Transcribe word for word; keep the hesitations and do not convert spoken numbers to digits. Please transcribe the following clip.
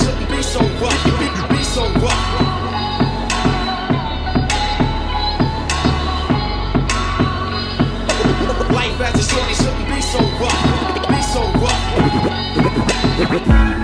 shouldn't be so rough. Be, be so rough. Life as a shorty shouldn't be so rough. Be so rough.